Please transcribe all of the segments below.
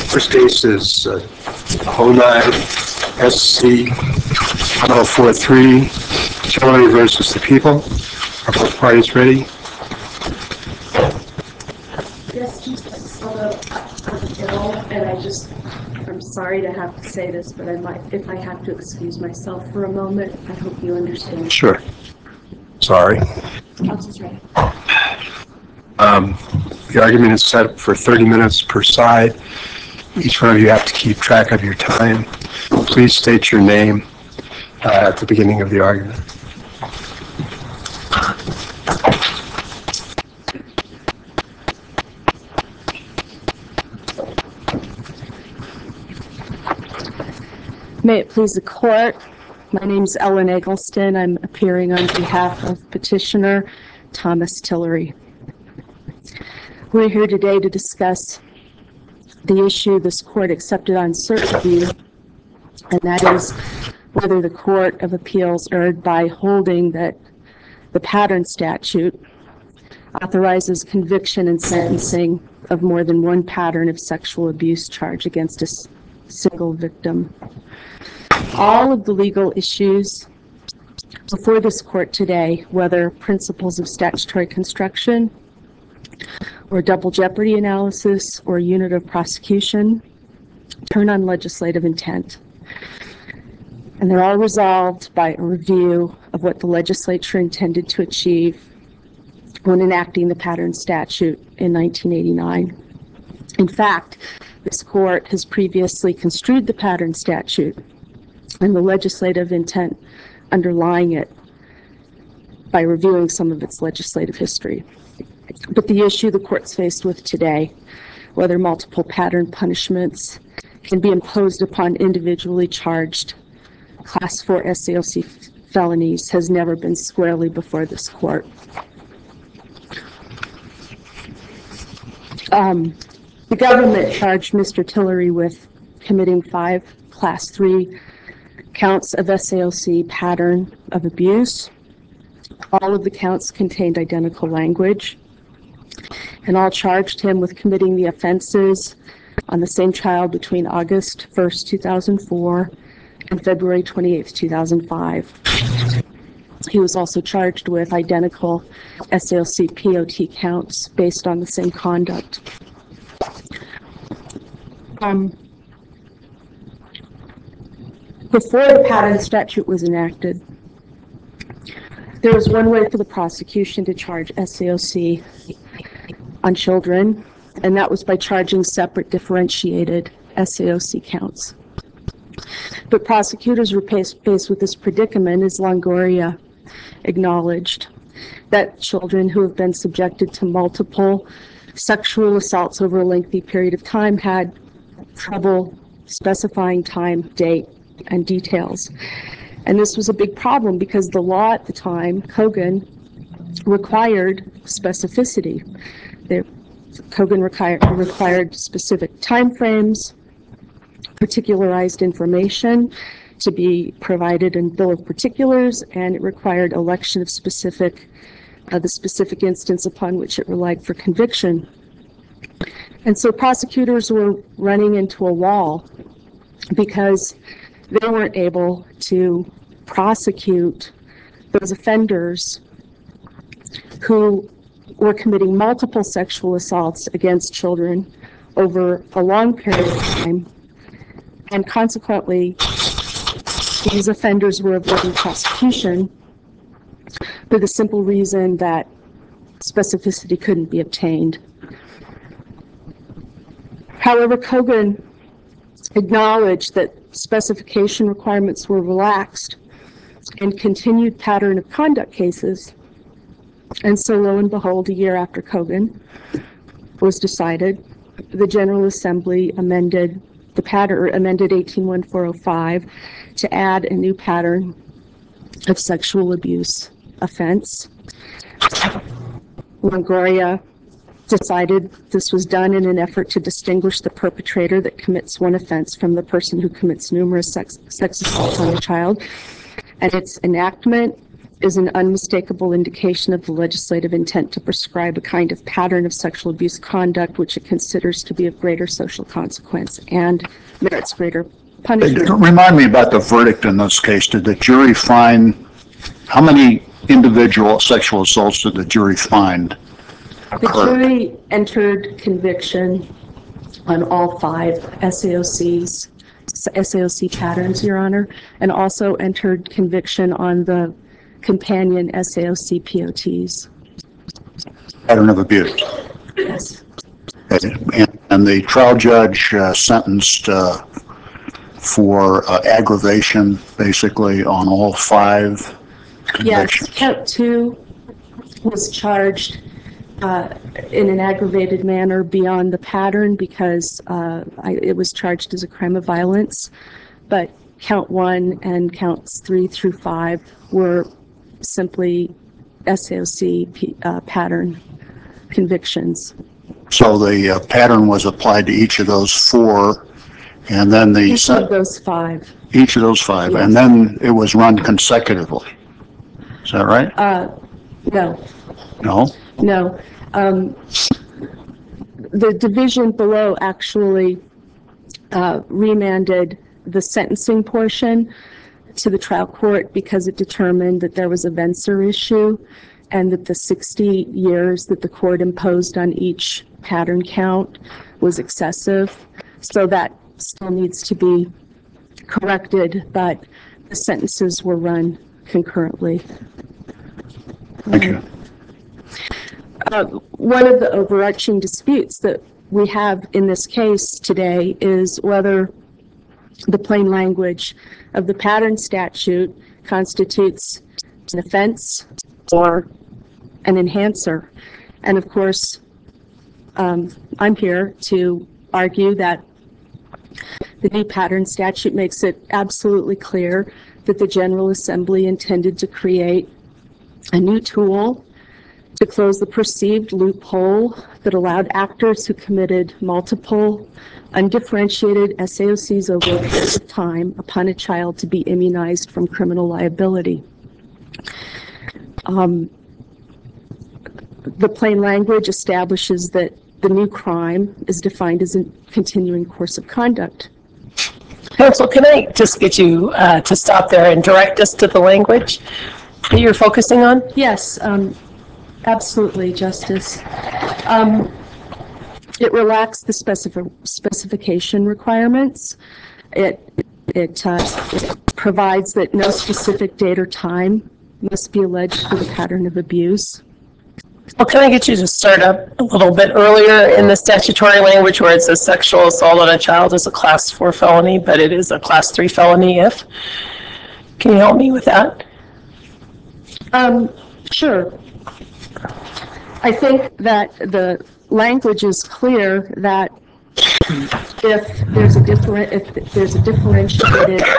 First case is 09 SC 1043, Tillery versus the People. Are both parties ready? Yes, I'm ill, and I'm sorry to have to say this, but if I have to excuse myself for a moment, I hope you understand. Sure. Sorry. I'll just write. The argument is set for 30 minutes per side. Each one of you have to keep track of your time. Please state your name at the beginning of the argument. May it please the court, my name is Ellen Eggleston. I'm appearing on behalf of petitioner Thomas Tillery. We're here today to discuss the issue this court accepted on cert review, and that is whether the Court of Appeals erred by holding that the pattern statute authorizes conviction and sentencing of more than one pattern of sexual abuse charge against a single victim. All of the legal issues before this court today, whether principles of statutory construction or double jeopardy analysis or unit of prosecution, turn on legislative intent. And they're all resolved by a review of what the legislature intended to achieve when enacting the pattern statute in 1989. In fact, this court has previously construed the pattern statute and the legislative intent underlying it by reviewing some of its legislative history. But the issue the court's faced with today, whether multiple pattern punishments can be imposed upon individually charged Class 4 SAOC felonies, has never been squarely before this court. The government charged Mr. Tillery with committing 5 Class 3 counts of SAOC pattern of abuse. All of the counts contained identical language, and all charged him with committing the offenses on the same child between August 1st, 2004 and February 28th, 2005. He was also charged with identical SAOC POT counts based on the same conduct. Before the pattern statute was enacted, there was one way for the prosecution to charge SAOC on children, and that was by charging separate differentiated SAOC counts. But prosecutors were faced with this predicament as Longoria acknowledged that children who have been subjected to multiple sexual assaults over a lengthy period of time had trouble specifying time, date, and details. And this was a big problem because the law at the time, Kogan, required specificity. Kogan required specific timeframes, particularized information to be provided in Bill of Particulars, and it required election of the specific instance upon which it relied for conviction. And so prosecutors were running into a wall because they weren't able to prosecute those offenders who were committing multiple sexual assaults against children over a long period of time, and consequently, these offenders were avoiding prosecution for the simple reason that specificity couldn't be obtained. However, Kogan acknowledged that specification requirements were relaxed and continued pattern of conduct cases. And so lo and behold, a year after Kogan was decided, the General Assembly amended 181405 to add a new pattern of sexual abuse offense. Longoria decided this was done in an effort to distinguish the perpetrator that commits one offense from the person who commits numerous sex assaults on a child. And its enactment is an unmistakable indication of the legislative intent to prescribe a kind of pattern of sexual abuse conduct which it considers to be of greater social consequence and merits greater punishment. Remind me about the verdict in this case. Did the jury find, how many individual sexual assaults did the jury find occurred? The jury entered conviction on all 5 SAOC patterns, Your Honor, and also entered conviction on the companion SAOC POTs. Pattern of abuse. Yes. And the trial judge sentenced for aggravation, basically, on all 5 convictions. Yes, count 2 was charged in an aggravated manner beyond the pattern because it was charged as a crime of violence, but count 1 and counts 3 through 5 were simply SAOC pattern convictions. So the pattern was applied to each of those 4, and then Each of those 5. Each of those 5, Yes. and then it was run consecutively. Is that right? No. No? No. The division below actually remanded the sentencing portion to the trial court because it determined that there was a Vencer issue and that the 60 years that the court imposed on each pattern count was excessive. So that still needs to be corrected, but the sentences were run concurrently. Thank you. One of the overarching disputes that we have in this case today is whether the plain language of the pattern statute constitutes an offense or an enhancer. And of course, I'm here to argue that the new pattern statute makes it absolutely clear that the General Assembly intended to create a new tool to close the perceived loophole that allowed actors who committed multiple undifferentiated SAOCs over a period of time upon a child to be immunized from criminal liability. The plain language establishes that the new crime is defined as a continuing course of conduct. Counsel, can I just get you to stop there and direct us to the language that you're focusing on? Yes, absolutely, Justice. It relaxed the specification requirements. It provides that no specific date or time must be alleged for the pattern of abuse. Well, can I get you to start up a little bit earlier in the statutory language where it says sexual assault on a child is a class 4 felony, but it is a class 3 felony if? Can you help me with that? Sure. I think that the language is clear that if there's a differentiated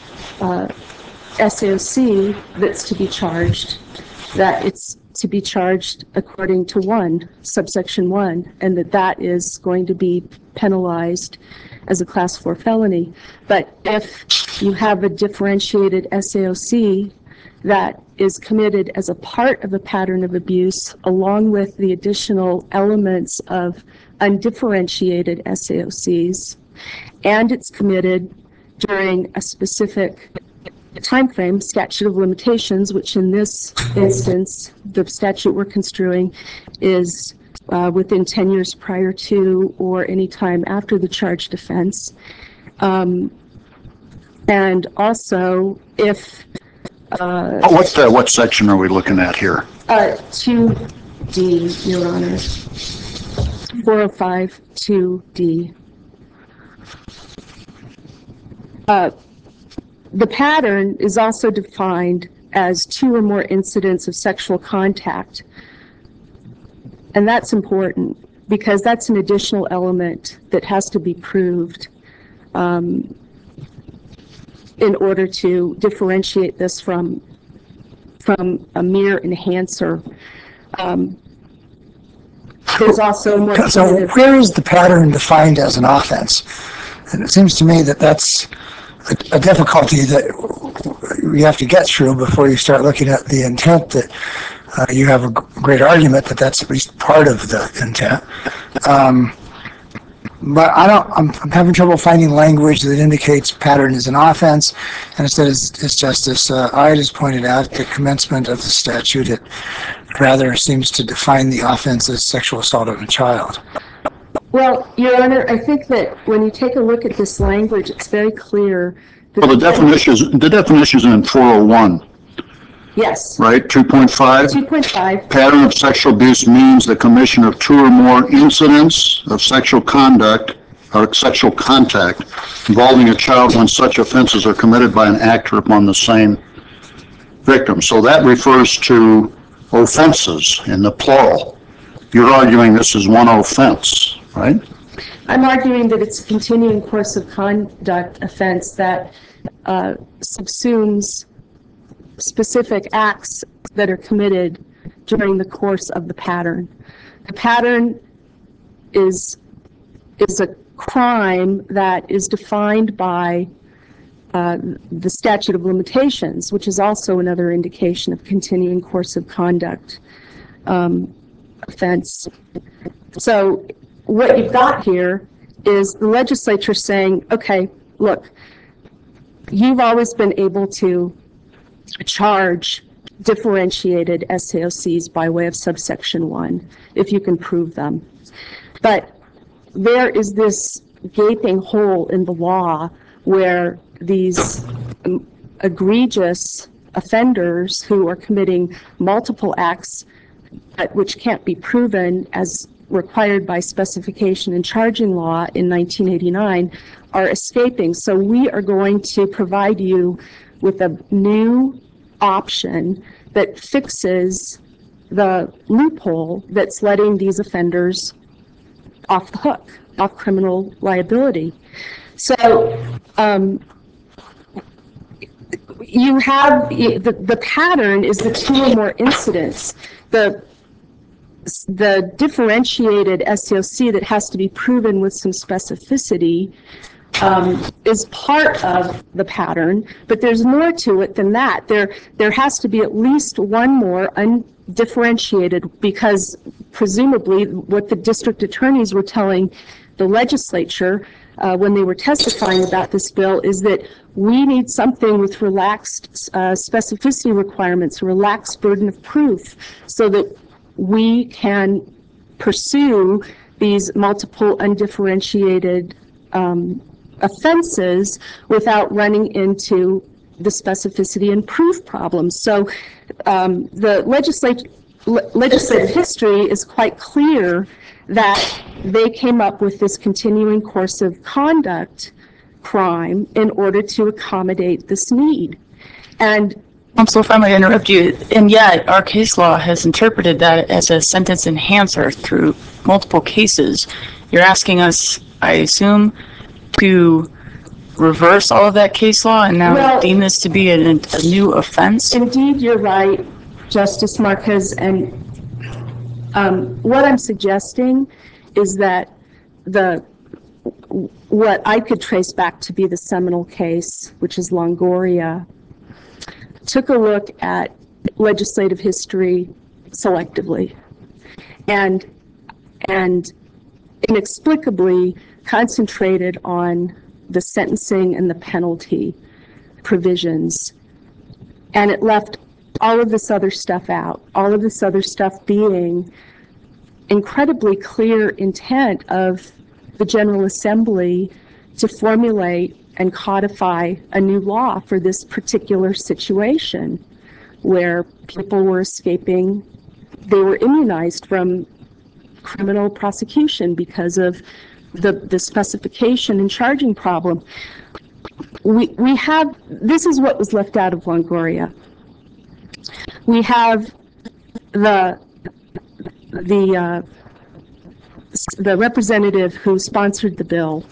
SAOC that's to be charged, that it's to be charged according to subsection 1, and that is going to be penalized as a class 4 felony. But if you have a differentiated SAOC that is committed as a part of a pattern of abuse, along with the additional elements of undifferentiated SAOCs, and it's committed during a specific time frame, statute of limitations, which in this instance, the statute we're construing is within 10 years prior to or any time after the charged offense. And also, if What section are we looking at here? 2D, Your Honor. 405 2D. The pattern is also defined as 2 or more incidents of sexual contact. And that's important because that's an additional element that has to be proved in order to differentiate this from a mere enhancer. There's also more. So where is the pattern defined as an offense? And it seems to me that that's a difficulty that you have to get through before you start looking at the intent that you have a great argument that that's at least part of the intent. But I'm having trouble finding language that indicates pattern is an offense. And instead, as Justice Ide has pointed out, the commencement of the statute, it rather seems to define the offense as sexual assault of a child. Well, Your Honor, I think that when you take a look at this language, it's very clear. Well, the definitions in 401, Yes. right? 2.5. 2.5. Pattern of sexual abuse means the commission of two or more incidents of sexual conduct or sexual contact involving a child when such offenses are committed by an actor upon the same victim. So that refers to offenses in the plural. You're arguing this is one offense, right? I'm arguing that it's a continuing course of conduct offense that subsumes specific acts that are committed during the course of the pattern. The pattern is a crime that is defined by the statute of limitations, which is also another indication of continuing course of conduct offense. So what you've got here is the legislature saying, okay, look, you've always been able to charge differentiated SAOCs by way of subsection 1, if you can prove them. But there is this gaping hole in the law where these egregious offenders who are committing multiple acts which can't be proven as required by specification and charging law in 1989 are escaping. So we are going to provide you with a new option that fixes the loophole that's letting these offenders off the hook, off criminal liability. So you have the pattern is the two or more incidents. The differentiated SAOC that has to be proven with some specificity is part of the pattern, but there's more to it than that. There has to be at least one more undifferentiated, because presumably what the district attorneys were telling the legislature when they were testifying about this bill is that we need something with relaxed specificity requirements, relaxed burden of proof, so that we can pursue these multiple undifferentiated offenses without running into the specificity and proof problems. So the legislative history is quite clear that they came up with this continuing course of conduct crime in order to accommodate this need. And Counsel, if I might interrupt you, and yet our case law has interpreted that as a sentence enhancer through multiple cases. You're asking us, I assume, to reverse all of that case law and now deem this to be a new offense? Indeed, you're right, Justice Marquez, and what I'm suggesting is that what I could trace back to be the seminal case, which is Longoria, took a look at legislative history selectively and inexplicably concentrated on the sentencing and the penalty provisions. And it left all of this other stuff out, all of this other stuff being incredibly clear intent of the General Assembly to formulate and codify a new law for this particular situation where people were escaping, they were immunized from criminal prosecution because of the specification and charging problem. We have, this is what was left out of Longoria. We have the representative who sponsored the bill.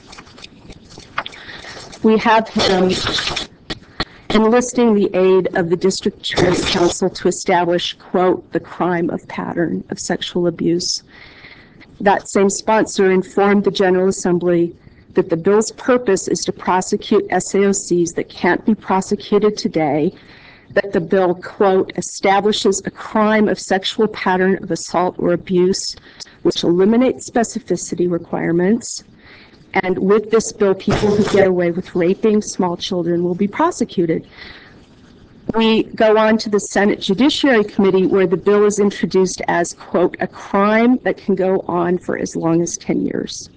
We have him enlisting the aid of the District Attorney's Council to establish, quote, the crime of pattern of sexual abuse. That same sponsor informed the General Assembly that the bill's purpose is to prosecute SAOCs that can't be prosecuted today, that the bill, quote, establishes a crime of sexual pattern of assault or abuse, which eliminates specificity requirements. And with this bill, people who get away with raping small children will be prosecuted. We go on to the Senate Judiciary Committee, where the bill is introduced as, quote, a crime that can go on for as long as 10 years.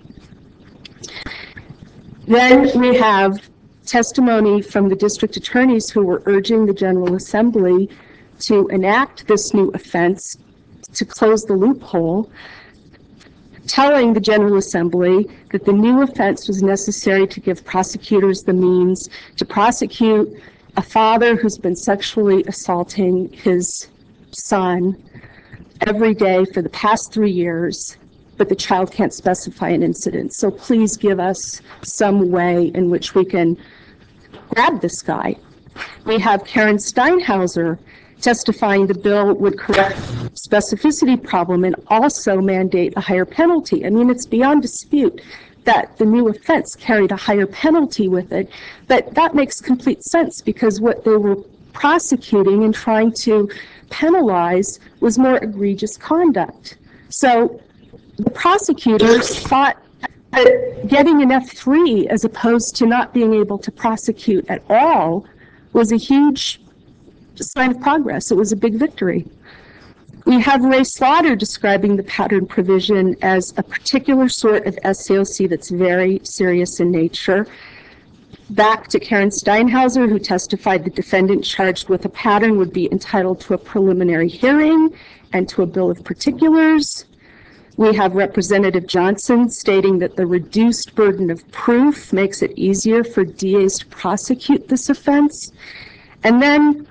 Then we have testimony from the district attorneys who were urging the General Assembly to enact this new offense to close the loophole, telling the General Assembly that the new offense was necessary to give prosecutors the means to prosecute a father who's been sexually assaulting his son every day for the past 3 years, but the child can't specify an incident. So please give us some way in which we can grab this guy. We have Karen Steinhauser testifying the bill would correct specificity problem and also mandate a higher penalty. I mean, it's beyond dispute that the new offense carried a higher penalty with it, but that makes complete sense because what they were prosecuting and trying to penalize was more egregious conduct. So the prosecutors thought that getting an F3 as opposed to not being able to prosecute at all was a huge sign of progress. It was a big victory. We have Ray Slaughter describing the pattern provision as a particular sort of SAOC that's very serious in nature. Back to Karen Steinhauser, who testified the defendant charged with a pattern would be entitled to a preliminary hearing and to a bill of particulars. We have Representative Johnson stating that the reduced burden of proof makes it easier for DAs to prosecute this offense. And then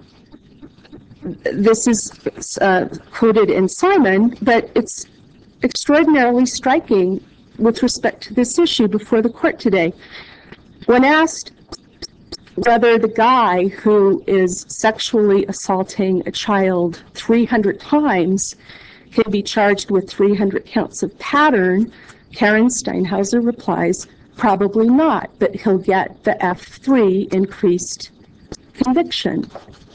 this is quoted in Simon, but it's extraordinarily striking with respect to this issue before the court today. When asked whether the guy who is sexually assaulting a child 300 times can be charged with 300 counts of pattern, Karen Steinhauser replies, probably not, but he'll get the F3 increased conviction.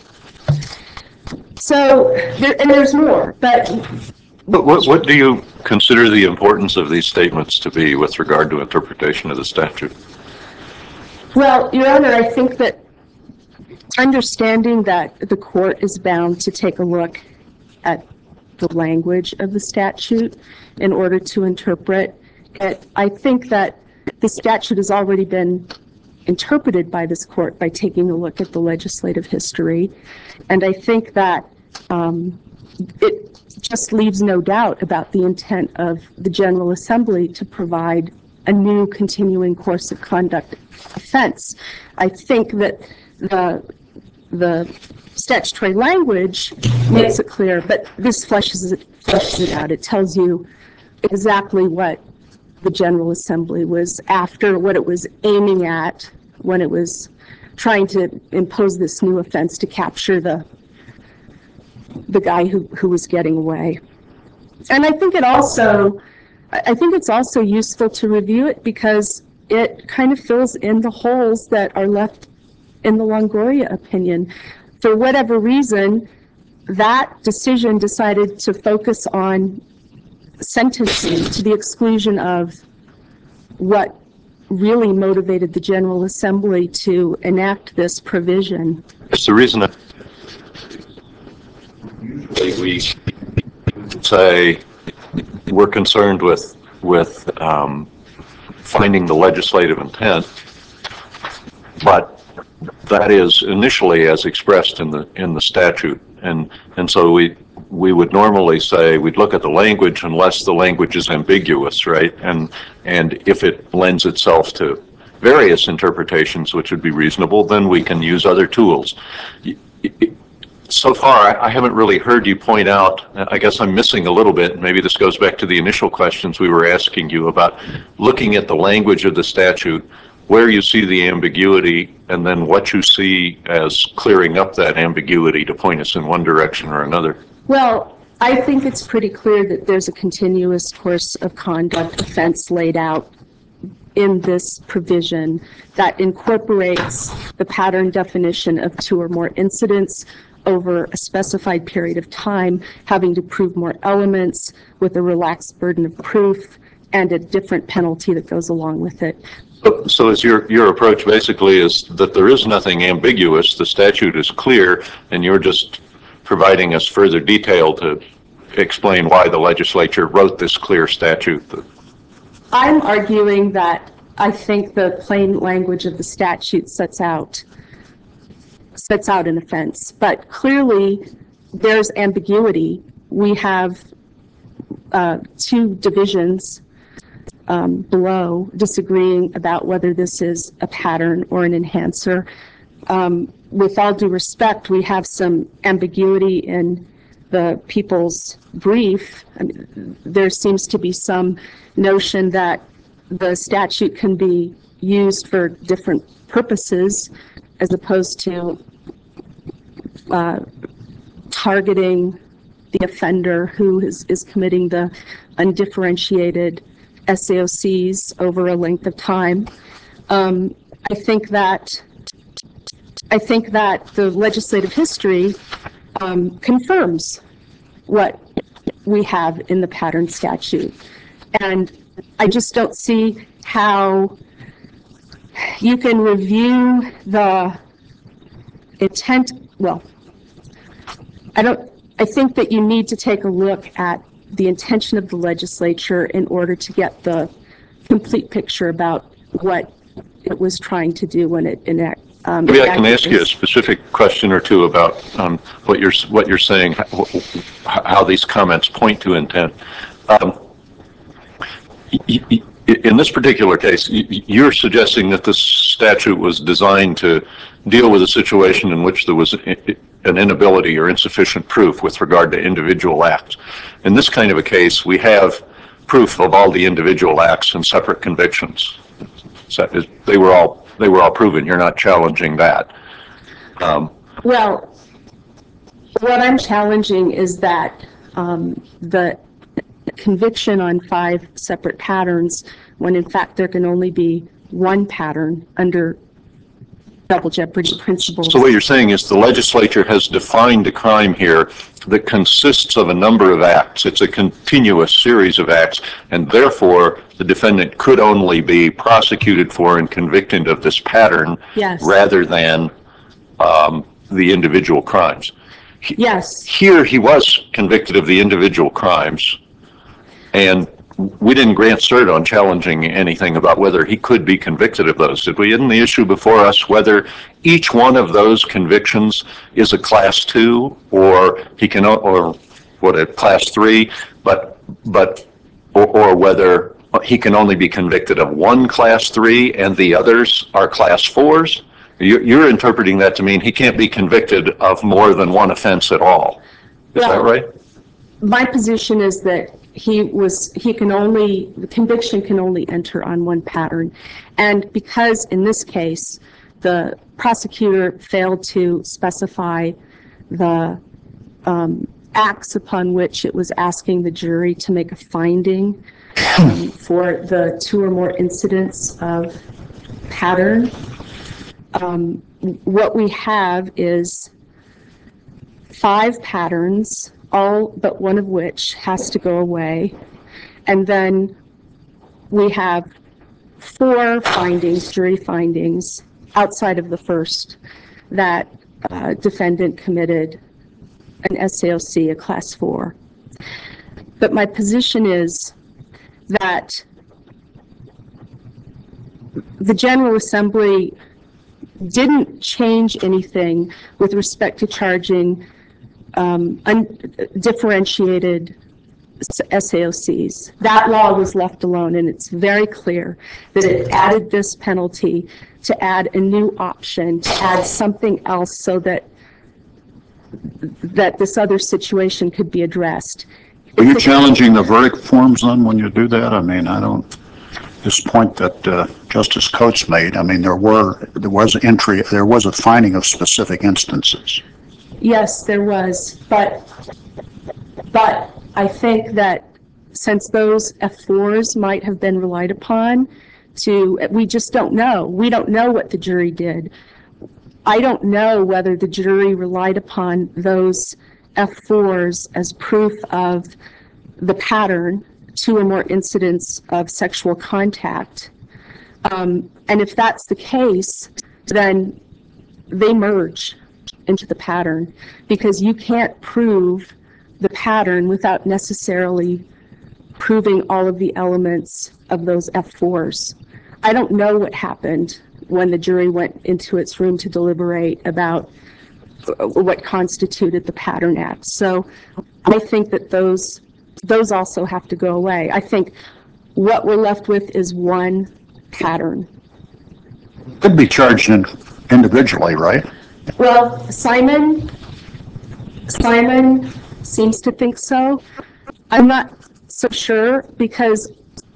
So, and there's more, but what do you consider the importance of these statements to be with regard to interpretation of the statute? well, Your Honor, I think that understanding that the court is bound to take a look at the language of the statute in order to interpret it, I think that the statute has already been interpreted by this court by taking a look at the legislative history. And I think that it just leaves no doubt about the intent of the General Assembly to provide a new continuing course of conduct offense. I think that the statutory language makes it clear, but this fleshes it out. It tells you exactly what the General Assembly was after, what it was aiming at when it was trying to impose this new offense to capture the guy who was getting away. And I think it's also useful to review it because it kind of fills in the holes that are left in the Longoria opinion. For whatever reason, that decision decided to focus on sentencing to the exclusion of what really motivated the General Assembly to enact this provision. It's the reason that we say we're concerned with finding the legislative intent, but that is initially as expressed in the statute, and so we would normally say we'd look at the language unless the language is ambiguous, right? And if it lends itself to various interpretations, which would be reasonable, then we can use other tools. So far, I haven't really heard you point out, I guess I'm missing a little bit, maybe this goes back to the initial questions we were asking you about looking at the language of the statute, where you see the ambiguity, and then what you see as clearing up that ambiguity to point us in one direction or another. Well, I think it's pretty clear that there's a continuous course of conduct offense laid out in this provision that incorporates the pattern definition of 2 or more incidents over a specified period of time, having to prove more elements with a relaxed burden of proof and a different penalty that goes along with it. So is your approach basically is that there is nothing ambiguous, the statute is clear, and you're just providing us further detail to explain why the legislature wrote this clear statute? I'm arguing that I think the plain language of the statute sets out an offense, but clearly there's ambiguity. We have 2 divisions below disagreeing about whether this is a pattern or an enhancer. With all due respect, we have some ambiguity in the people's brief. I mean, there seems to be some notion that the statute can be used for different purposes as opposed to targeting the offender who is committing the undifferentiated SAOCs over a length of time. I think that the legislative history confirms what we have in the pattern statute. And I just don't see how you can review the intent. Well, I think that you need to take a look at the intention of the legislature in order to get the complete picture about what it was trying to do when it enacted. Maybe I can ask you a specific question or two about what you're saying, how these comments point to intent. In this particular case, you're suggesting that this statute was designed to deal with a situation in which there was an inability or insufficient proof with regard to individual acts. In this kind of a case, we have proof of all the individual acts and separate convictions. So they were all proven. You're not challenging that. Well, what I'm challenging is that the conviction on 5 separate patterns, when in fact there can only be one pattern under double jeopardy principles. So what you're saying is the legislature has defined a crime here that consists of a number of acts. It's a continuous series of acts, and therefore the defendant could only be prosecuted for and convicted of this pattern. Yes. Rather than the individual crimes. Yes. Here he was convicted of the individual crimes, and we didn't grant cert on challenging anything about whether he could be convicted of those, did we? Isn't the issue before us whether each one of those convictions is a class 2 or he can, or what, a class 3, or whether he can only be convicted of one class 3 and the others are class 4s? You're interpreting that to mean he can't be convicted of more than one offense at all. Is that right? My position is that the conviction can only enter on one pattern. And because in this case, the prosecutor failed to specify the acts upon which it was asking the jury to make a finding for the 2 or more incidents of pattern, what we have is 5 patterns, all but one of which has to go away. And then we have 4 findings, jury findings, outside of the first, that defendant committed an SAOC, a class 4. But my position is that the General Assembly didn't change anything with respect to charging undifferentiated SAOCs. That law was left alone, and it's very clear that it added this penalty to add a new option, to add something else so that this other situation could be addressed. Are you challenging the verdict forms then when you do that? I mean, this point that Justice Coates made, I mean, there was a finding of specific instances. Yes, there was, but I think that since those F4s might have been relied upon, we just don't know. We don't know what the jury did. I don't know whether the jury relied upon those F4s as proof of the pattern, 2 or more incidents of sexual contact. And if that's the case, then they merge into the pattern, because you can't prove the pattern without necessarily proving all of the elements of those F4s. I don't know what happened when the jury went into its room to deliberate about what constituted the Pattern Act. So I think that those also have to go away. I think what we're left with is one pattern. Could be charged individually, right? Well, Simon seems to think so. I'm not so sure, because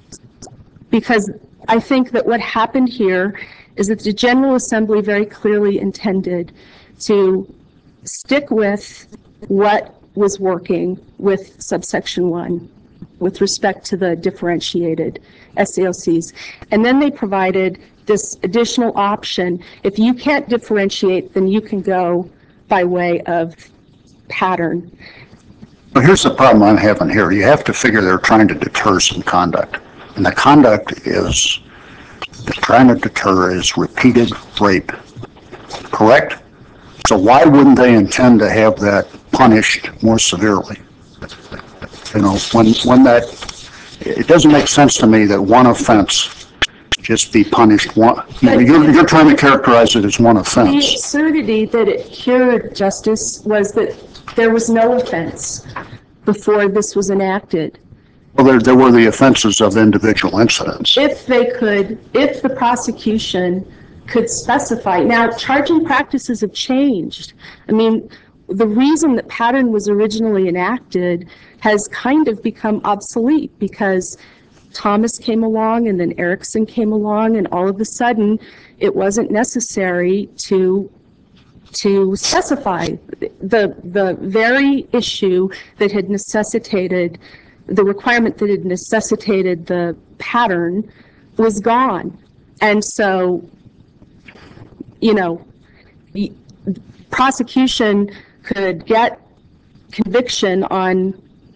I think that what happened here is that the General Assembly very clearly intended to stick with what was working with subsection 1 with respect to the differentiated SAOCs. And then they provided this additional option. If you can't differentiate, then you can go by way of pattern. Well, here's the problem I'm having here. You have to figure they're trying to deter some conduct. And the conduct is, they're trying to deter is repeated rape. Correct? So why wouldn't they intend to have that punished more severely? You know, when that, it doesn't make sense to me that one offense just be punished one. You're trying to characterize it as one The offense. absurdity that it cured, Justice, was that there was no offense before this was enacted. Well, there were the offenses of individual incidents. If the prosecution could specify. Now, charging practices have changed. I mean, the reason that pattern was originally enacted has kind of become obsolete, because Thomas came along and then Erickson came along, and all of a sudden it wasn't necessary to specify the very issue that had necessitated the requirement that had necessitated the pattern was gone. And so, you know, the prosecution could get conviction on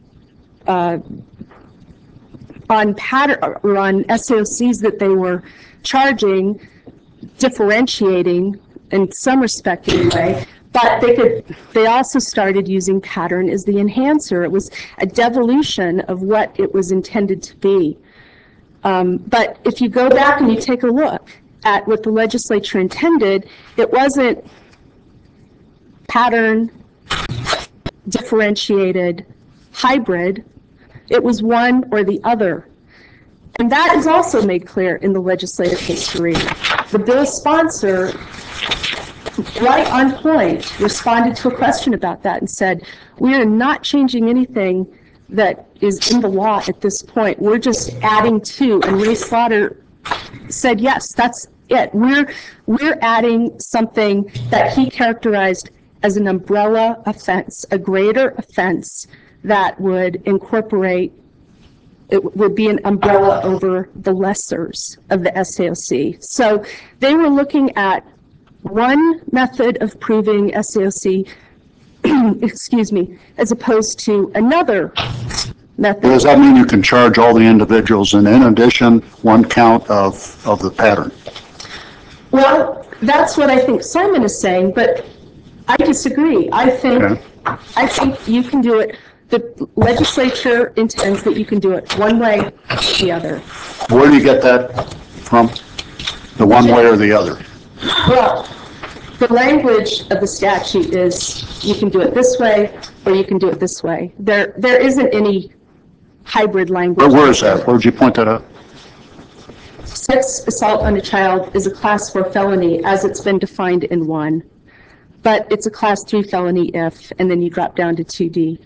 pattern or on SAOCs that they were charging, differentiating in some respect anyway, but they also started using pattern as the enhancer. It was a devolution of what it was intended to be. But if you go back and you take a look at what the legislature intended, it wasn't pattern, differentiated, hybrid. It was one or the other. And that is also made clear in the legislative history. The bill's sponsor, right on point, responded to a question about that and said, we are not changing anything that is in the law at this point. We're just adding to. And Ray Slaughter said, yes, that's it. We're adding something that he characterized as an umbrella offense, a greater offense that would incorporate, it would be an umbrella over the lessers of the SAOC. So they were looking at one method of proving SAOC, excuse me, as opposed to another method. Does that mean you can charge all the individuals and in addition, one count of the pattern? Well, that's what I think Simon is saying, but I disagree. I think you can do it. The legislature intends that you can do it one way or the other. Where do you get that from? The one way or the other? Well, the language of the statute is you can do it this way or you can do it this way. There isn't any hybrid language. Where is that? Where did you point that out? Sex assault on a child is a class 4 felony as it's been defined in 1, but it's a class 3 felony if, and then you drop down to 2D.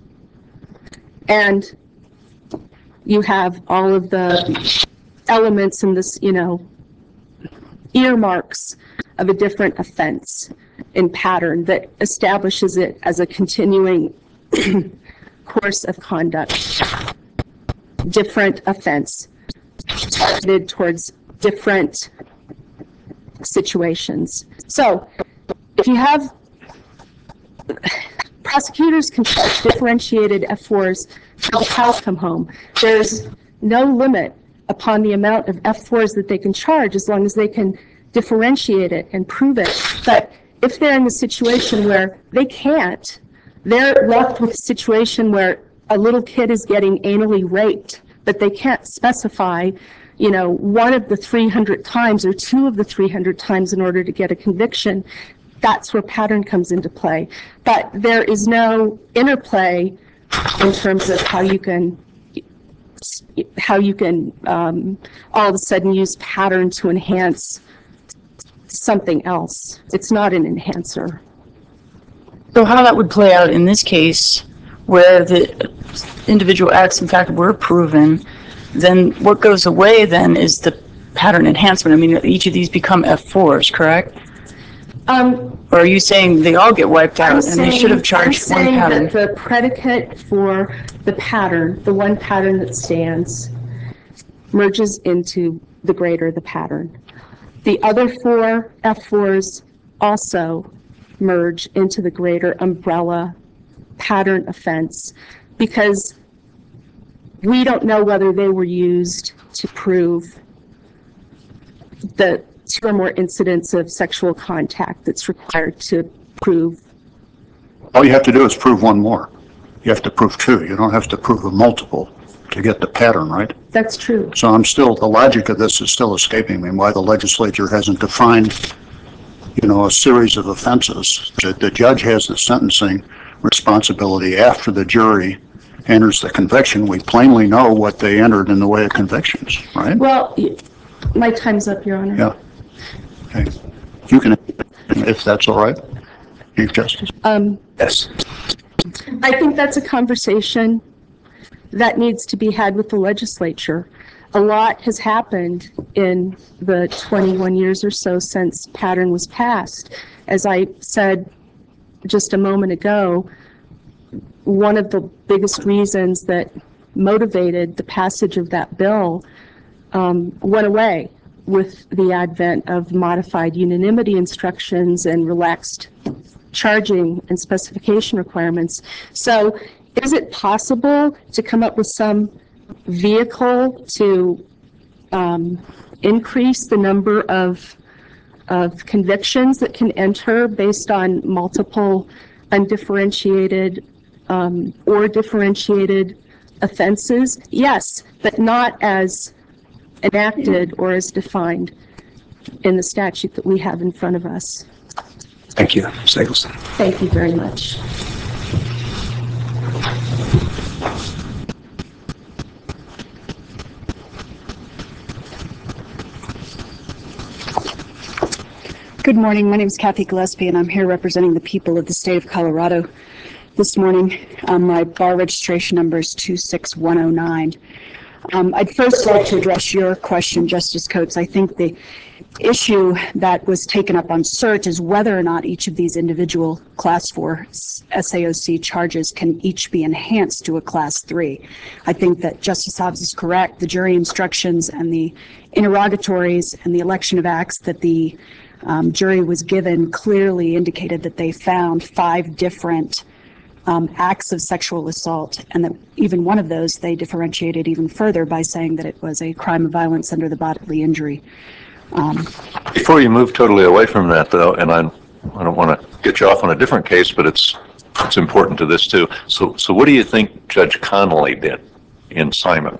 And you have all of the elements in this, you know, earmarks of a different offense in pattern that establishes it as a continuing course of conduct. Different offense targeted towards different situations. So if you have, prosecutors can charge differentiated F4s till the cows come home. There's no limit upon the amount of F4s that they can charge as long as they can differentiate it and prove it. But if they're in the situation where they can't, they're left with a situation where a little kid is getting anally raped, but they can't specify, you know, one of the 300 times or two of the 300 times in order to get a conviction. That's where pattern comes into play. But there is no interplay in terms of how you can all of a sudden use pattern to enhance something else. It's not an enhancer. So how that would play out in this case, where the individual acts in fact were proven, then what goes away then is the pattern enhancement. I mean, each of these become F4s, correct? Or are you saying they all get wiped out and they should have charged one pattern? I'm saying that the predicate for the pattern, the one pattern that stands, merges into the greater the pattern. The other four F4s also merge into the greater umbrella pattern offense, because we don't know whether they were used to prove the two or more incidents of sexual contact that's required to prove. All you have to do is prove one more. You have to prove two. You don't have to prove a multiple to get the pattern, right? That's true. So the logic of this is still escaping me, why the legislature hasn't defined, a series of offenses. The judge has the sentencing responsibility after the jury enters the conviction. We plainly know what they entered in the way of convictions, right? Well, my time's up, Your Honor. Yeah. Okay. You can, if that's all right, Chief Justice. Yes. I think that's a conversation that needs to be had with the legislature. A lot has happened in the 21 years or so since pattern was passed. As I said just a moment ago, one of the biggest reasons that motivated the passage of that bill went away with the advent of modified unanimity instructions and relaxed charging and specification requirements. So is it possible to come up with some vehicle to increase the number of convictions that can enter based on multiple undifferentiated or differentiated offenses? Yes, but not as enacted or as defined in the statute that we have in front of us. Thank you, Ms. Eggleston. Thank you very much. Good morning. My name is Kathy Gillespie, and I'm here representing the people of the state of Colorado this morning. My bar registration number is 26109. I'd first like to address your question, Justice Coates. I think the issue that was taken up on cert is whether or not each of these individual Class 4 SAOC charges can each be enhanced to a Class 3. I think that Justice Hobbs is correct. The jury instructions and the interrogatories and the election of acts that the jury was given clearly indicated that they found 5 different acts of sexual assault, and that even one of those they differentiated even further by saying that it was a crime of violence under the bodily injury. Before you move totally away from that, though, and I don't want to get you off on a different case, but it's important to this too. So what do you think Judge Connolly did in Simon?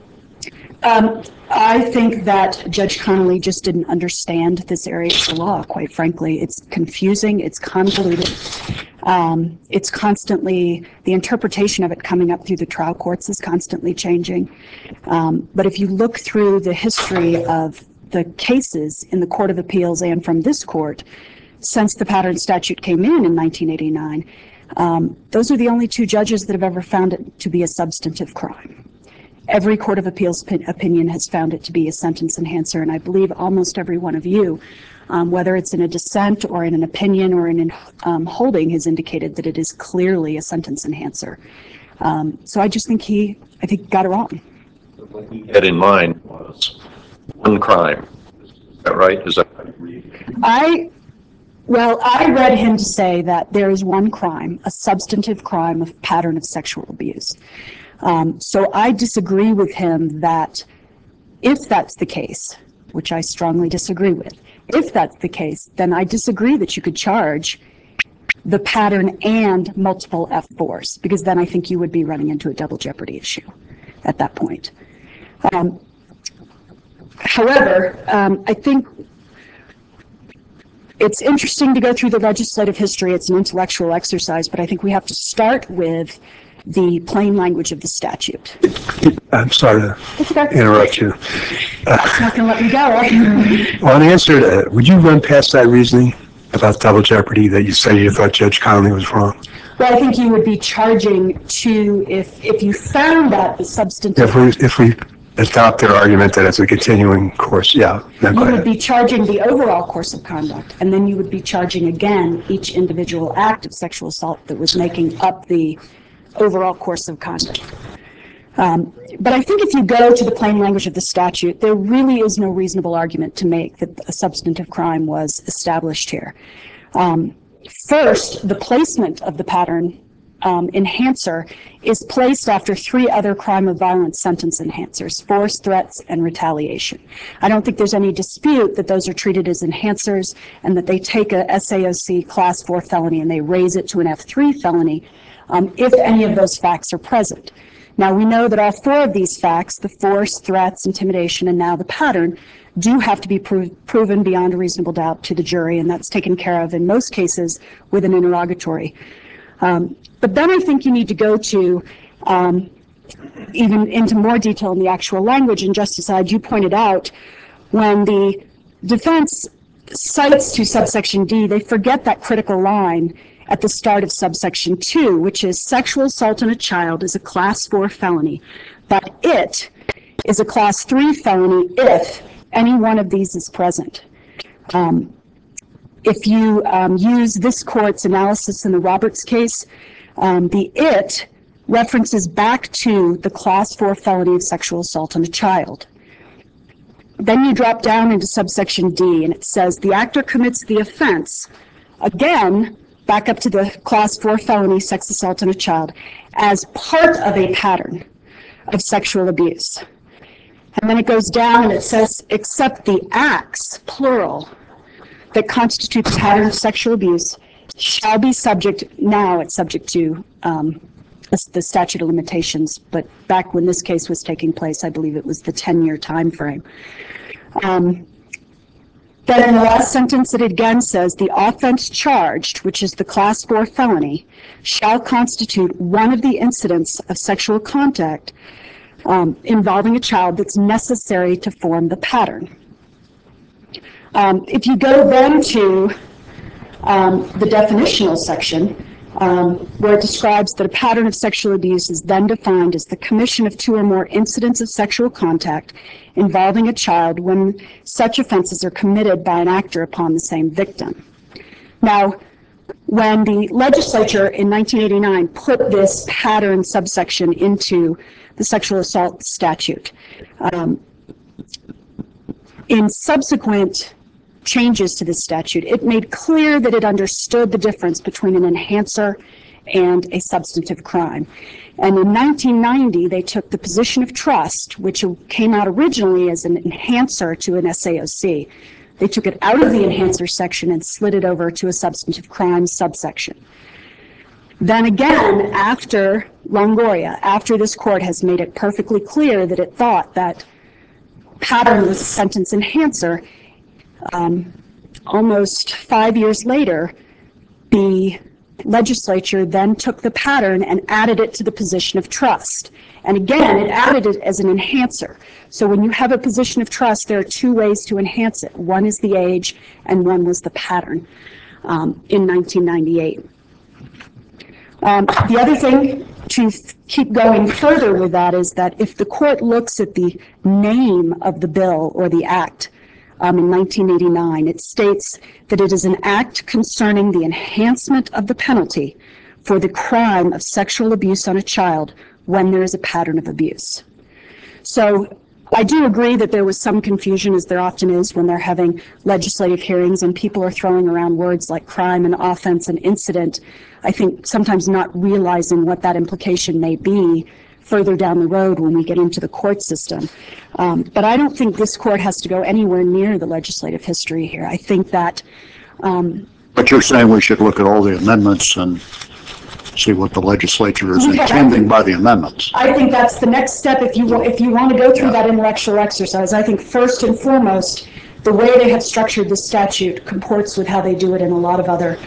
I think that Judge Connolly just didn't understand this area of the law, quite frankly. It's confusing, it's convoluted. It's constantly, the interpretation of it coming up through the trial courts is constantly changing. But if you look through the history of the cases in the Court of Appeals and from this court, since the pattern statute came in 1989, those are the only 2 judges that have ever found it to be a substantive crime. Every Court of Appeals opinion has found it to be a sentence enhancer, and I believe almost every one of you, whether it's in a dissent or in an opinion or in an holding, has indicated that it is clearly a sentence enhancer. So I just think I think he got it wrong. What he had in mind was one crime, that right? Is that? I read him to say that there is one crime, a substantive crime of pattern of sexual abuse. So I disagree with him that if that's the case, which I strongly disagree with, if that's the case, then I disagree that you could charge the pattern and multiple F4s, because then I think you would be running into a double jeopardy issue at that point. However, I think it's interesting to go through the legislative history. It's an intellectual exercise, but I think we have to start with the plain language of the statute. I'm sorry to interrupt you. Not going to let me go, are you? Well, in answer to, would you run past that reasoning about double jeopardy that you say you thought Judge Connolly was wrong? Well, I think you would be charging to, if you found that the substantive... If we adopt their argument that it's a continuing course, yeah. No, you would be charging the overall course of conduct, and then you would be charging again each individual act of sexual assault that was making up the overall course of conduct. But I think if you go to the plain language of the statute, there really is no reasonable argument to make that a substantive crime was established here. First, the placement of the pattern enhancer is placed after three other crime of violence sentence enhancers: force, threats, and retaliation. I don't think there's any dispute that those are treated as enhancers and that they take a SAOC class 4 felony and they raise it to an F3 felony if any of those facts are present. Now, we know that all four of these facts, the force, threats, intimidation, and now the pattern, do have to be proven beyond a reasonable doubt to the jury, and that's taken care of in most cases with an interrogatory. But then I think you need to go to even into more detail in the actual language. And Justice Ide, you pointed out, when the defense cites to subsection D, they forget that critical line at the start of subsection 2, which is sexual assault on a child is a class 4 felony, but it is a class 3 felony if any one of these is present. If you use this court's analysis in the Roberts case, the it references back to the class 4 felony of sexual assault on a child. Then you drop down into subsection D, and it says the actor commits the offense, again, back up to the class 4 felony sex assault on a child, as part of a pattern of sexual abuse. And then it goes down and it says, except the acts, plural, that constitute the pattern of sexual abuse shall be subject, now it's subject to the statute of limitations, but back when this case was taking place, I believe it was the 10-year time frame. Then in the last sentence, it again says, the offense charged, which is the class 4 felony, shall constitute one of the incidents of sexual contact involving a child that's necessary to form the pattern. If you go then to the definitional section, where it describes that a pattern of sexual abuse is then defined as the commission of 2 or more incidents of sexual contact involving a child when such offenses are committed by an actor upon the same victim. Now, when the legislature in 1989 put this pattern subsection into the sexual assault statute, in subsequent changes to this statute, it made clear that it understood the difference between an enhancer and a substantive crime. And in 1990, they took the position of trust, which came out originally as an enhancer to an SAOC. They took it out of the enhancer section and slid it over to a substantive crime subsection. Then again, after Longoria, after this court has made it perfectly clear that it thought that pattern was a sentence enhancer, almost 5 years later, the legislature then took the pattern and added it to the position of trust. And again, it added it as an enhancer. So when you have a position of trust, there are 2 ways to enhance it. One is the age, and one was the pattern in 1998. The other thing to keep going further with that is that if the court looks at the name of the bill or the act, in 1989, it states that it is an act concerning the enhancement of the penalty for the crime of sexual abuse on a child when there is a pattern of abuse. So I do agree that there was some confusion, as there often is when they're having legislative hearings and people are throwing around words like crime and offense and incident. I think sometimes not realizing what that implication may be further down the road when we get into the court system. But I don't think this court has to go anywhere near the legislative history here. I think that. But you're saying we should look at all the amendments and see what the legislature is intending by the amendments. I think that's the next step if you want to go through that intellectual exercise. I think first and foremost, the way they have structured the statute comports with how they do it in a lot of other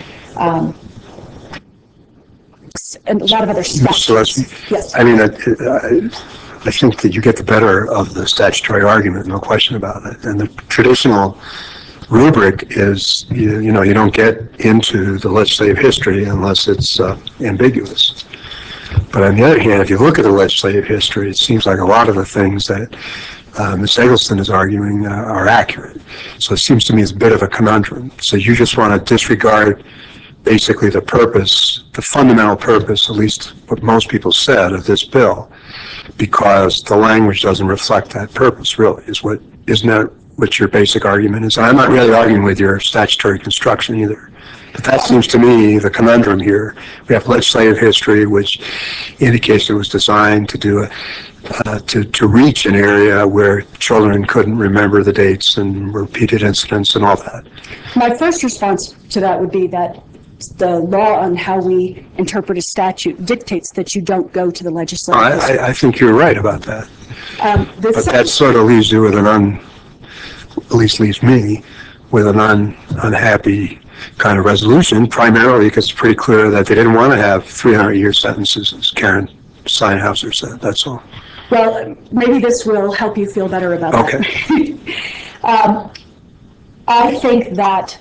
statutes. Yes. I mean, I think that you get the better of the statutory argument, no question about it. And the traditional rubric is, you don't get into the legislative history unless it's ambiguous. But on the other hand, if you look at the legislative history, it seems like a lot of the things that Ms. Eggleston is arguing are accurate. So it seems to me it's a bit of a conundrum. So you just want to disregard basically the purpose, the fundamental purpose, at least what most people said, of this bill, because the language doesn't reflect that purpose, really, isn't that what your basic argument is? I'm not really arguing with your statutory construction either. But that seems to me the conundrum here. We have legislative history, which indicates it was designed to do to reach an area where children couldn't remember the dates and repeated incidents and all that. My first response to that would be that the law on how we interpret a statute dictates that you don't go to the legislative history. I think you're right about that. But that sort of leaves you with at least leaves me with an unhappy kind of resolution, primarily because it's pretty clear that they didn't want to have 300-year sentences, as Karen Steinhauser said. That's all. Well, maybe this will help you feel better about that. Okay. I think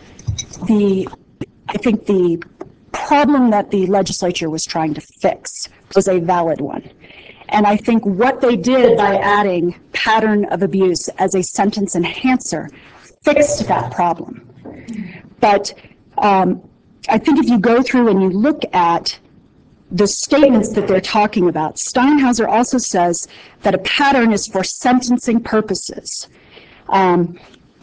the problem that the legislature was trying to fix was a valid one. And I think what they did by adding pattern of abuse as a sentence enhancer fixed that problem. But I think if you go through and you look at the statements that they're talking about, Steinhauser also says that a pattern is for sentencing purposes. And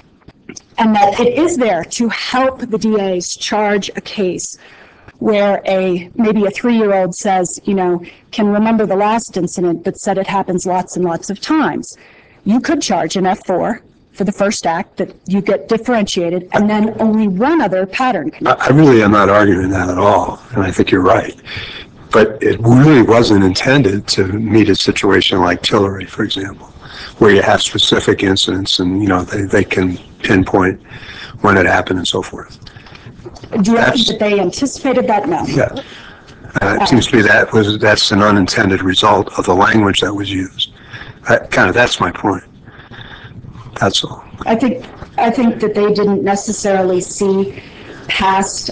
that it is there to help the DAs charge a case where maybe a 3-year-old says, can remember the last incident, but said it happens lots and lots of times. You could charge an F4 for the first act that you get differentiated, and then only one other pattern. I really am not arguing that at all, and I think you're right. But it really wasn't intended to meet a situation like Tillery, for example, where you have specific incidents and, they can pinpoint when it happened and so forth. Do you think that they anticipated that? No. Yeah. It seems to me that's an unintended result of the language that was used. That's my point. That's all. I think that they didn't necessarily see past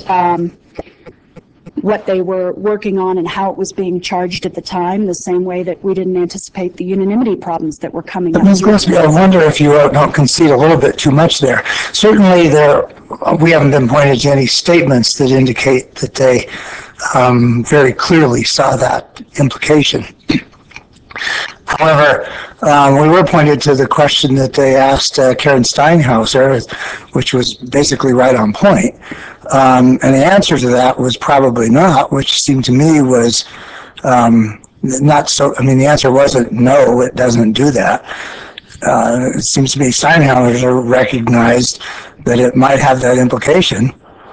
what they were working on and how it was being charged at the time, the same way that we didn't anticipate the unanimity problems that were coming up. Ms. Gillespie, I wonder if you don't concede a little bit too much there. Certainly we haven't been pointed to any statements that indicate that they very clearly saw that implication. However, we were pointed to the question that they asked Karen Steinhauser, which was basically right on point. And the answer to that was probably not, which seemed to me was not so. I mean, the answer wasn't no, it doesn't do that. It seems to me Steinhauser recognized that it might have that implication.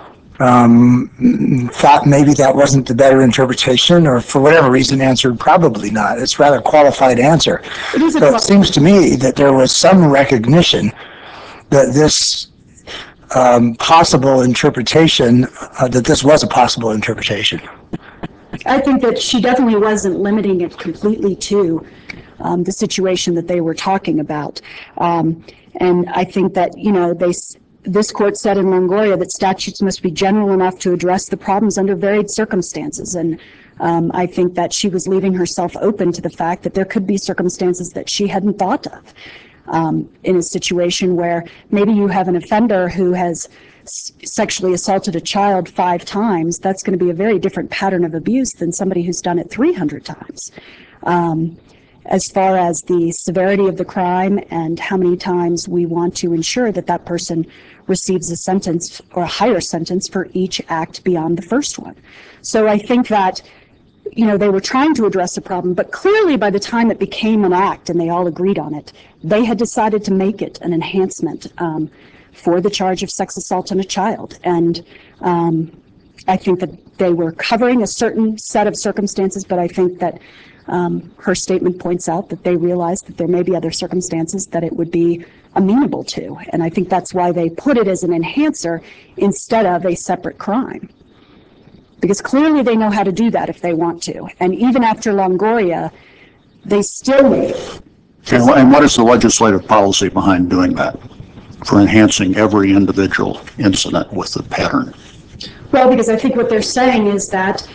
Thought maybe that wasn't the better interpretation, or for whatever reason answered probably not. It's a rather qualified answer. So it seems to me that there was some recognition that this possible interpretation, that this was a possible interpretation. I think that she definitely wasn't limiting it completely to the situation that they were talking about. And I think that, this court said in Longoria that statutes must be general enough to address the problems under varied circumstances. And I think that she was leaving herself open to the fact that there could be circumstances that she hadn't thought of in a situation where maybe you have an offender who has sexually assaulted a child 5 times. That's going to be a very different pattern of abuse than somebody who's done it 300 times. as far as the severity of the crime and how many times we want to ensure that that person receives a sentence or a higher sentence for each act beyond the first one. So I think that, you know, they were trying to address a problem, but clearly by the time it became an act and they all agreed on it, they had decided to make it an enhancement for the charge of sex assault on a child. And I think that they were covering a certain set of circumstances, but I think that her statement points out that they realized that there may be other circumstances that it would be amenable to. And I think that's why they put it as an enhancer instead of a separate crime. Because clearly they know how to do that if they want to. And even after Longoria, they still made it. And what is the legislative policy behind doing that, for enhancing every individual incident with the pattern? Well, because I think what they're saying is that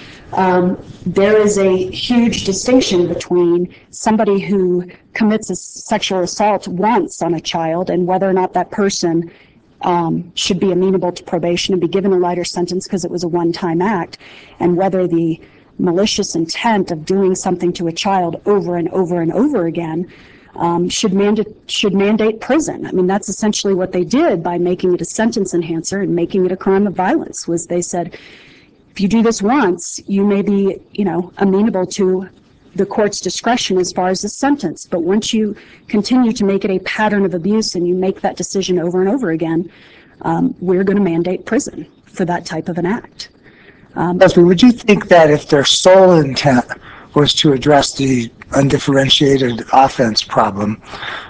there is a huge distinction between somebody who commits a sexual assault once on a child and whether or not that person should be amenable to probation and be given a lighter sentence because it was a one-time act, and whether the malicious intent of doing something to a child over and over and over again should mandate prison. I mean, that's essentially what they did by making it a sentence enhancer and making it a crime of violence. Was they said, if you do this once, you may be, you know, amenable to the court's discretion as far as the sentence. But once you continue to make it a pattern of abuse and you make that decision over and over again, we're going to mandate prison for that type of an act. Leslie, would you think that if their sole intent was to address the undifferentiated offense problem,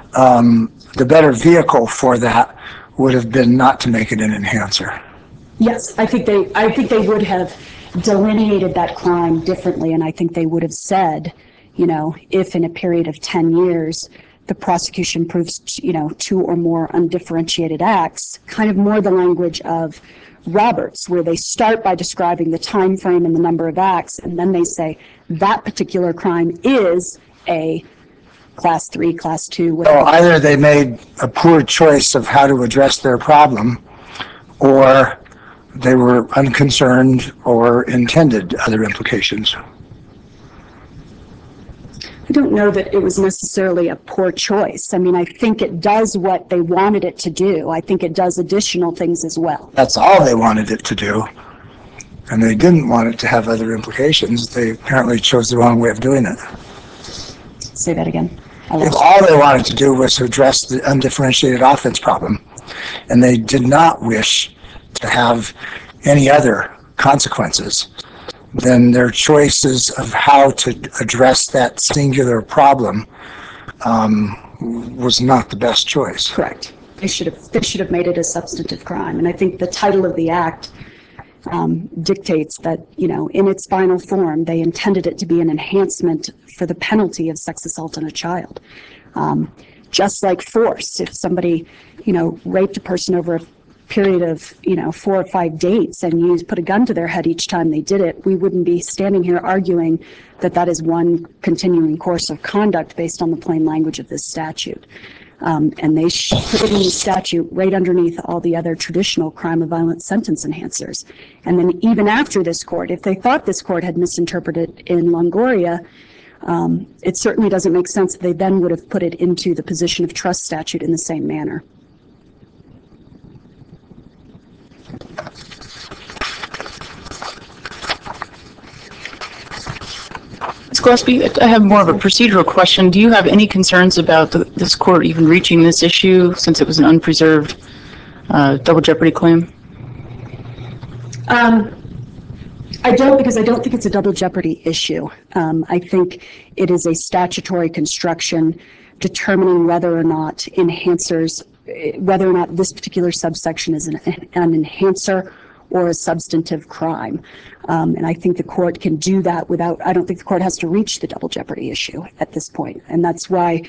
the better vehicle for that would have been not to make it an enhancer? Yes, I think they would have delineated that crime differently, and I think they would have said, you know, if in a period of 10 years the prosecution proves, you know, 2 or more undifferentiated acts, kind of more the language of Roberts, where they start by describing the time frame and the number of acts, and then they say that particular crime is a class 3, class 2. So either they made a poor choice of how to address their problem, or they were unconcerned or intended other implications. I don't know that it was necessarily a poor choice. I mean, I think it does what they wanted it to do. I think it does additional things as well. That's all they wanted it to do, and they didn't want it to have other implications. They apparently chose the wrong way of doing it. Say that again. If all they wanted to do was to address the undifferentiated offense problem, and they did not wish to have any other consequences, then their choices of how to address that singular problem was not the best choice. Correct. They should have made it a substantive crime. And I think the title of the act dictates that, you know, in its final form, they intended it to be an enhancement for the penalty of sex assault on a child. Just like force, if somebody, you know, raped a person over a period of, you know, 4 or 5 dates and you put a gun to their head each time they did it, we wouldn't be standing here arguing that that is one continuing course of conduct based on the plain language of this statute. And they put it in the statute right underneath all the other traditional crime of violence sentence enhancers. And then even after this court, if they thought this court had misinterpreted in Longoria, it certainly doesn't make sense that they then would have put it into the position of trust statute in the same manner. Ms. Gillespie, I have more of a procedural question. Do you have any concerns about this court even reaching this issue since it was an unpreserved double jeopardy claim? I don't, because I don't think it's a double jeopardy issue. I think it is a statutory construction determining whether or not whether or not this particular subsection is an enhancer or a substantive crime. And I think the court can do that without, I don't think the court has to reach the double jeopardy issue at this point. And that's why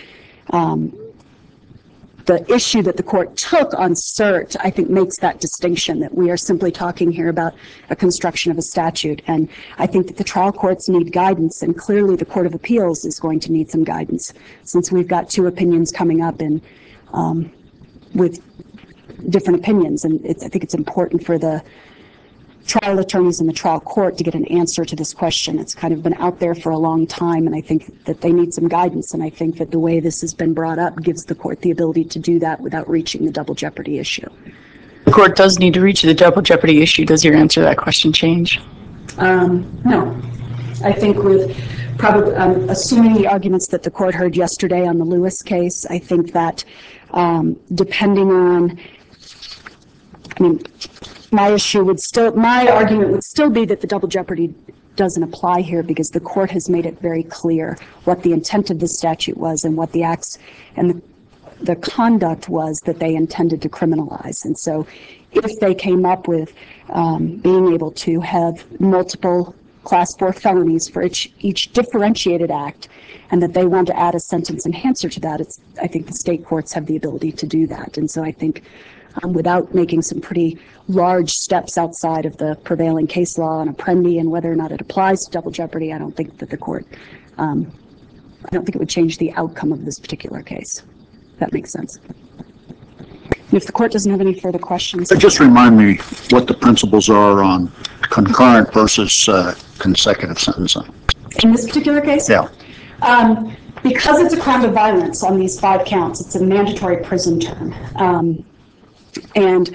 the issue that the court took on cert, I think, makes that distinction, that we are simply talking here about a construction of a statute. And I think that the trial courts need guidance, and clearly the Court of Appeals is going to need some guidance, since we've got 2 opinions coming up in, with different opinions. And I think it's important for the trial attorneys in the trial court to get an answer to this question. It's kind of been out there for a long time, and I think that they need some guidance, and I think that the way this has been brought up gives the court the ability to do that without reaching the double jeopardy issue. The court does need to reach the double jeopardy issue. Does your answer to that question change? No. I think with probably, assuming the arguments that the court heard yesterday on the Lewis case, I think that depending on, I mean, my argument would still be that the double jeopardy doesn't apply here because the court has made it very clear what the intent of the statute was and what the acts and the conduct was that they intended to criminalize. And so if they came up with being able to have multiple Class 4 felonies for each differentiated act, and that they want to add a sentence enhancer to that, I think the state courts have the ability to do that. And so I think without making some pretty large steps outside of the prevailing case law on Apprendi and whether or not it applies to double jeopardy, I don't think that the court, I don't think it would change the outcome of this particular case. If that makes sense. And if the court doesn't have any further questions. Just remind me what the principles are on concurrent versus consecutive sentencing. In this particular case? Yeah. Because it's a crime of violence on these 5 counts, it's a mandatory prison term. And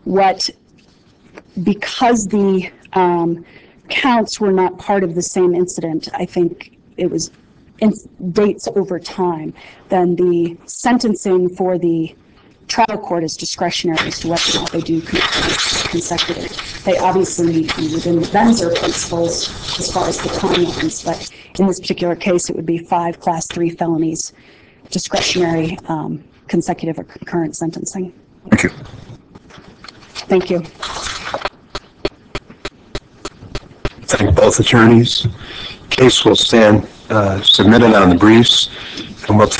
because the counts were not part of the same incident, I think it was dates over time, then the sentencing for the trial court is discretionary as to whether or not they do consecutive. They obviously need to be within the Benzer principles as far as the timelines, but in this particular case, it would be 5 Class 3 felonies, discretionary, consecutive or concurrent sentencing. Thank you. Thank you. Thank both attorneys. Case will stand submitted on the briefs, and we'll